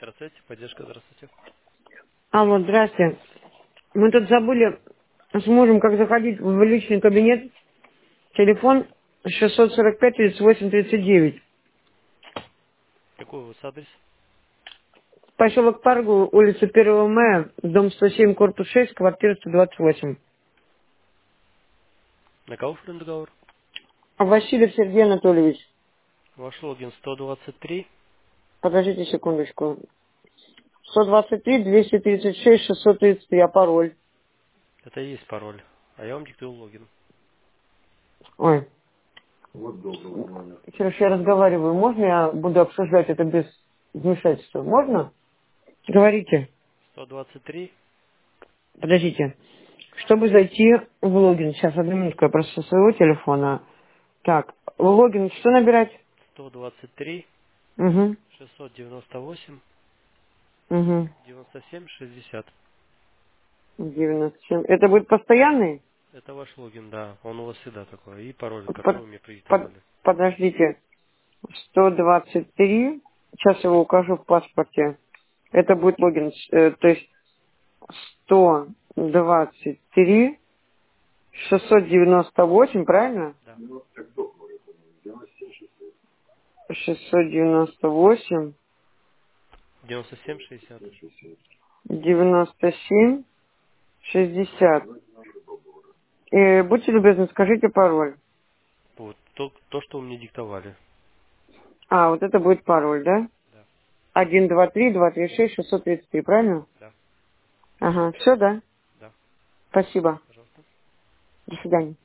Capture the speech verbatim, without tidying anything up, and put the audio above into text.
Здравствуйте, поддержка, здравствуйте. Алло, здрасте. Мы тут забыли с мужем, как заходить в личный кабинет. Телефон шестьсот сорок пять тридцать восемь тридцать девять. Какой у вас адрес? Поселок Паргу, улица первого мая, дом сто семь, корпус шесть, квартира сто двадцать восемь. На кого оформлен договор? А Васильев Сергей Анатольевич. Ваш логин сто двадцать три. Подождите секундочку. сто двадцать три двести тридцать шесть шестьсот тридцать три, а пароль? Это и есть пароль. А я вам диктую логин. Ой. Сереж, я разговариваю. Можно я буду обсуждать это без вмешательства? Можно? Говорите. сто двадцать три Подождите. Чтобы зайти в логин, сейчас, одну минутку, я просто со своего телефона. Так, в логин что набирать? сто двадцать три Угу, шестьсот девяносто восемь угу. девяносто семь шестьдесят. девяносто семь. Это будет постоянный? Это ваш логин, да. Он у вас всегда такой. И пароль, который Под- вы мне под- продиктовали. подождите. сто двадцать три. Сейчас его укажу в паспорте. Это будет логин. э, то есть сто двадцать три шестьсот девяносто восемь, правильно? Да. шестьсот девяносто восемь девяносто семь шестьдесят. девяносто семь шестьдесят. Э, будьте любезны, скажите пароль. Вот. То, то, что вы мне диктовали. А, вот это будет пароль, да? Да. Один, два, три, два, три, шесть, шестьсот тридцать три, правильно? Да. Ага, все, да? Да. Спасибо. Пожалуйста. До свидания.